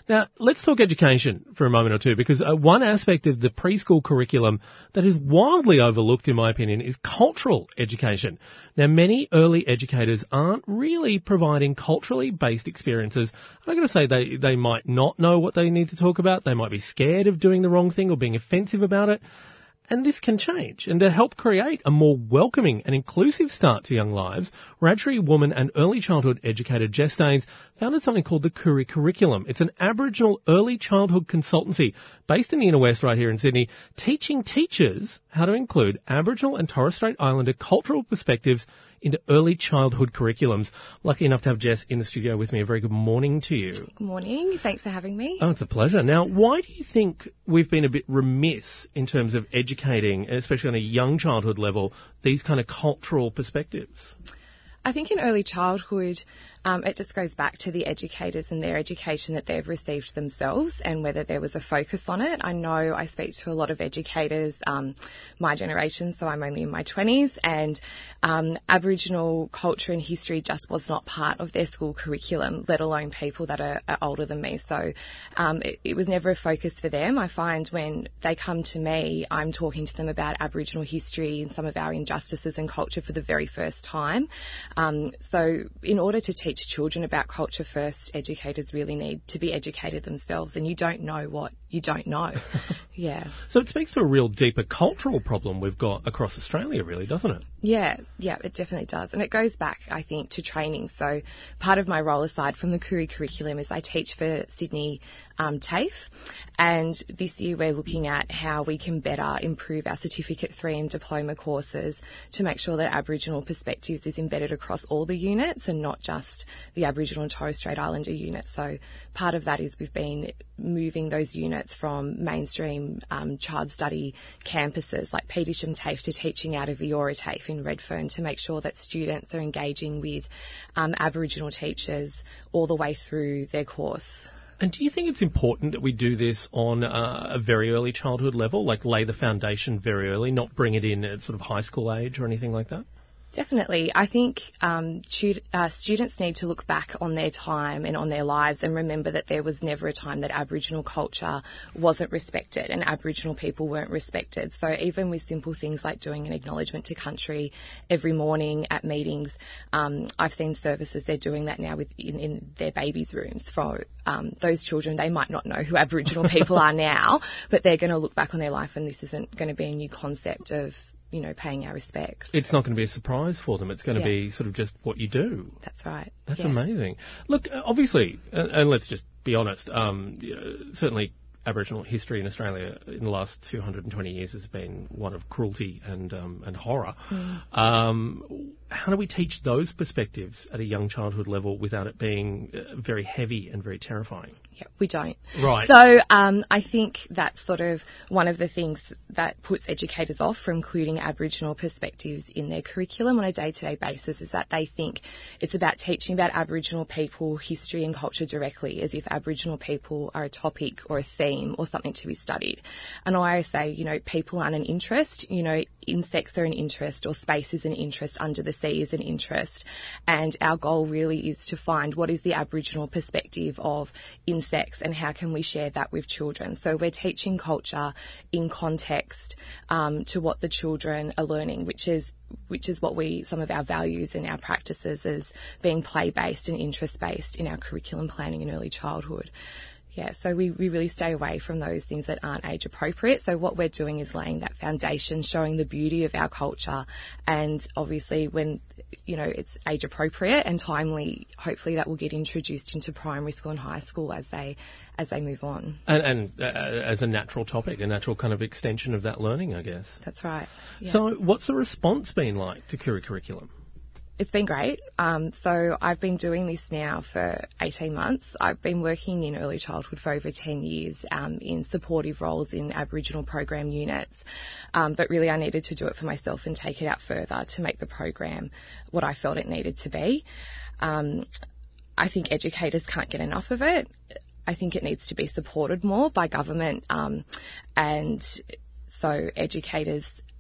Now, let's talk education for a moment or two, because one aspect of the preschool curriculum that is wildly overlooked, in my opinion, is cultural education. Now, many early educators aren't really providing culturally based experiences. I'm going to say they might not know what they need to talk about. They might be scared of doing the wrong thing or being offensive about it. And this can change. And to help create a more welcoming and inclusive start to young lives, Wiradjuri woman and early childhood educator Jess Staines founded something called the Koori Curriculum. It's an Aboriginal early childhood consultancy based in the inner west right here in Sydney, teaching teachers how to include Aboriginal and Torres Strait Islander cultural perspectives into early childhood curriculums. Lucky enough to have Jess in the studio with me. A very good morning to you. Good morning. Thanks for having me. Oh, it's a pleasure. Now, why do you think we've been a bit remiss in terms of educating, especially on a young childhood level, these kind of cultural perspectives? I think in early childhood, it just goes back to the educators and their education that they've received themselves and whether there was a focus on it. I know I speak to a lot of educators, my generation, so I'm only in my 20s, and Aboriginal culture and history just was not part of their school curriculum, let alone people that are older than me. So it was never a focus for them. I find when they come to me, I'm talking to them about Aboriginal history and some of our injustices in culture for the very first time. So in order to teach children about culture first, educators really need to be educated themselves, and you don't know what you don't know. Yeah. So it speaks to a real deeper cultural problem we've got across Australia, really, doesn't it? Yeah, it definitely does. And it goes back, I think, to training. So part of my role, aside from the Koori curriculum, is I teach for Sydney TAFE. And this year we're looking at how we can better improve our Certificate 3 and diploma courses to make sure that Aboriginal perspectives is embedded across all the units and not just the Aboriginal and Torres Strait Islander units. So part of that is we've been moving those units from mainstream child study campuses like Petersham TAFE to teaching out of Eora TAFE in Redfern to make sure that students are engaging with Aboriginal teachers all the way through their course. And do you think it's important that we do this on a very early childhood level, like lay the foundation very early, not bring it in at sort of high school age or anything like that? Definitely. I think students need to look back on their time and on their lives and remember that there was never a time that Aboriginal culture wasn't respected and Aboriginal people weren't respected. So even with simple things like doing an acknowledgement to country every morning at meetings, I've seen services, they're doing that now in their babies' rooms for those children. They might not know who Aboriginal people are now, but they're going to look back on their life and this isn't going to be a new concept of paying our respects. It's not going to be a surprise for them. It's going to be sort of just what you do. That's right. That's amazing. Look, obviously, and let's just be honest, certainly Aboriginal history in Australia in the last 220 years has been one of cruelty and horror. How do we teach those perspectives at a young childhood level without it being very heavy and very terrifying? Yeah, we don't. Right. So I think that's sort of one of the things that puts educators off from including Aboriginal perspectives in their curriculum on a day-to-day basis is that they think it's about teaching about Aboriginal people, history and culture directly, as if Aboriginal people are a topic or a theme or something to be studied. And I always say, people aren't an interest, insects are an interest or space is an interest, under the sea is an interest. And our goal really is to find what is the Aboriginal perspective of insects and how can we share that with children. So we're teaching culture in context to what the children are learning, which is what some of our values and our practices as being play-based and interest-based in our curriculum planning in early childhood. Yeah, so we really stay away from those things that aren't age appropriate. So what we're doing is laying that foundation, showing the beauty of our culture. And obviously when, it's age appropriate and timely, hopefully that will get introduced into primary school and high school as they move on. And as a natural topic, a natural kind of extension of that learning, I guess. That's right. Yeah. So what's the response been like to Koori Curriculum? It's been great. So I've been doing this now for 18 months. I've been working in early childhood for over 10 years in supportive roles in Aboriginal program units. But really I needed to do it for myself and take it out further to make the program what I felt it needed to be. I think educators can't get enough of it. I think it needs to be supported more by government. And so educators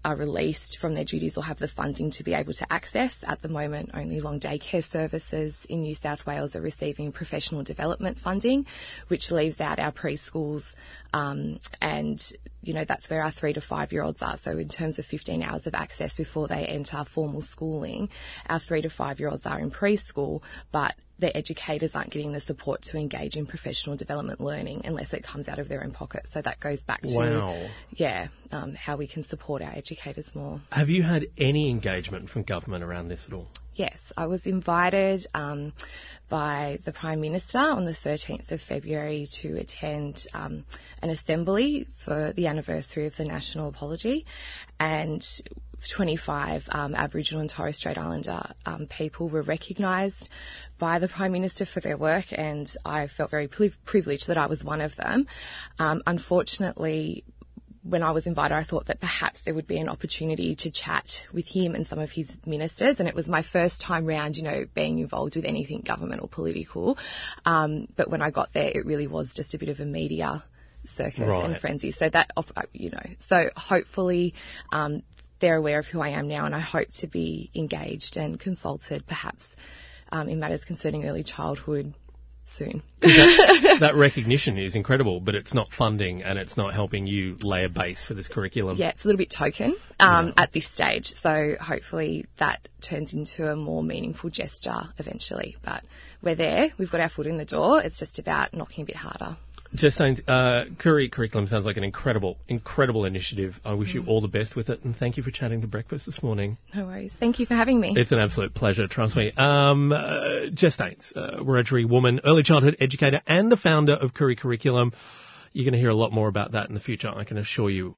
are released from their duties or have the funding to be able to access. At the moment, only long daycare services in New South Wales are receiving professional development funding, which leaves out our preschools, and that's where our 3 to 5 year olds are. So in terms of 15 hours of access before they enter formal schooling, our 3 to 5 year olds are in preschool, but their educators aren't getting the support to engage in professional development learning unless it comes out of their own pocket. So that goes back to, how we can support our educators more. Have you had any engagement from government around this at all? Yes, I was invited by the Prime Minister on the 13th of February to attend an assembly for the anniversary of the National Apology, and 25 Aboriginal and Torres Strait Islander people were recognised by the Prime Minister for their work, and I felt very privileged that I was one of them. Unfortunately, when I was invited, I thought that perhaps there would be an opportunity to chat with him and some of his ministers, and it was my first time round, being involved with anything government or political. But when I got there, it really was just a bit of a media circus and frenzy. So that, so hopefully, they're aware of who I am now, and I hope to be engaged and consulted perhaps in matters concerning early childhood soon. That recognition is incredible, but it's not funding and it's not helping you lay a base for this curriculum. Yeah, it's a little bit token at this stage. So hopefully that turns into a more meaningful gesture eventually. But we're there. We've got our foot in the door. It's just about knocking a bit harder. Justine, Koori Curriculum sounds like an incredible initiative. I wish you all the best with it, and thank you for chatting to Breakfast this morning. No worries. Thank you for having me. It's an absolute pleasure, trust me. Justine, Wiradjuri woman, early childhood educator, and the founder of Koori Curriculum. You're going to hear a lot more about that in the future, I can assure you.